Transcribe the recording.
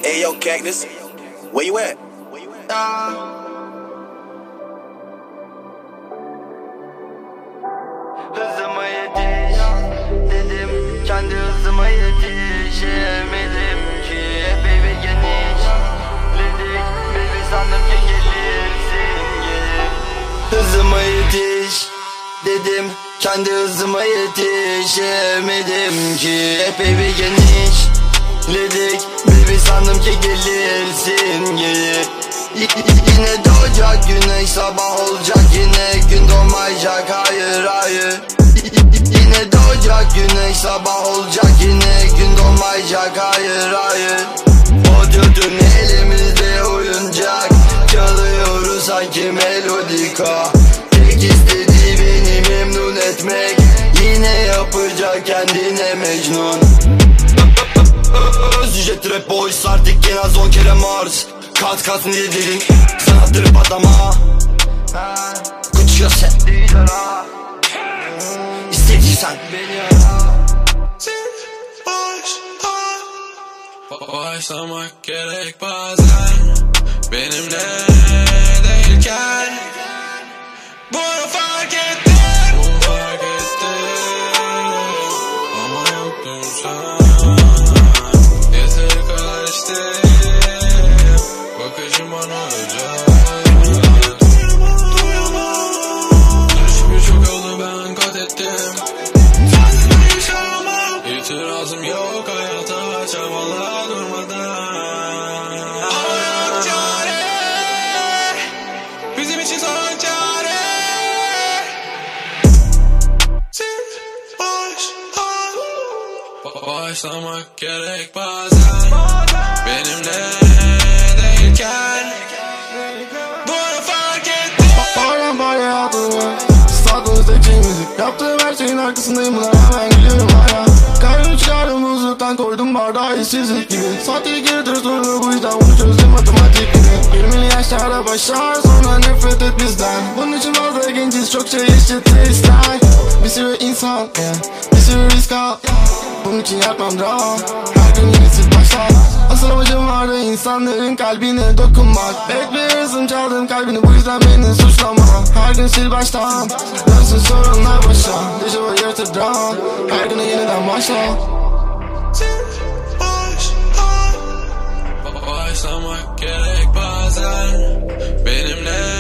Hey yo, Cactus, where you at? Hızıma yetiş dedim, kendi hızıma yetişemedim ki. Baby geniş dedik, baby sandım ki gelirsin gelip. Hızıma yetiş dedim, kendi hızıma yetişemedim ki. Baby geniş dedik, baby sandım ki gelirsin gelip. Yine doğacak güneş, sabah olacak yine, gün doğmayacak, hayır hayır. Yine doğacak güneş, sabah olacak yine, gün doğmayacak, hayır hayır. Oturtun elimizde oyuncak, çalıyoruz sanki melodika. Tek istediği beni memnun etmek, yine yapacak kendine Mecnun. Özücet rap boys artık en az 10 kere Mars. Kat ne dedin, sanattırıp adama Kutuyor sen İstediysen beni ara. Başlamak gerek bazen benimle değilken. Bunu fark ettim, ama yoktun sen. Yeteri kadar işte bakışım bana ölecek. Düşmüş çok oldu, ben kat ettim. Sensiz yaşamam, İtirazım yok hayata, çabala durmadan. Ama yok çare, bizim için son çare. Başlamak gerek bazen benimle değilken. Bunu fark ettim. Paramparça yaptım, statımızda müzik. Yaptığım her şeyin arkasındayım, buna rağmen gülüyorum hala. Kalbimi çıkardım buzluktan, koydum bardağı işsizlik gibi. Saatleri geridir sorunu, bu yüzden bunu çözdüm matematik gibi. 20'li yaşlarda başlar, sonra nefret et bizden. Bunun için fazla genciz, çok şey eşitti ister. Bir sürü insan, bir sürü risk al. Bunun için yapmam drama, her gün yenisi başlar. Asıl amacım vardı insanların kalbine dokunmak. Bekliyorsun çaldım kalbini, bu yüzden beni suçlama. Her gün sil baştan, dönsün sorunlar başa. Dejavu yaratır drama, her güne yeniden başla. Başlamak gerek bazen benimle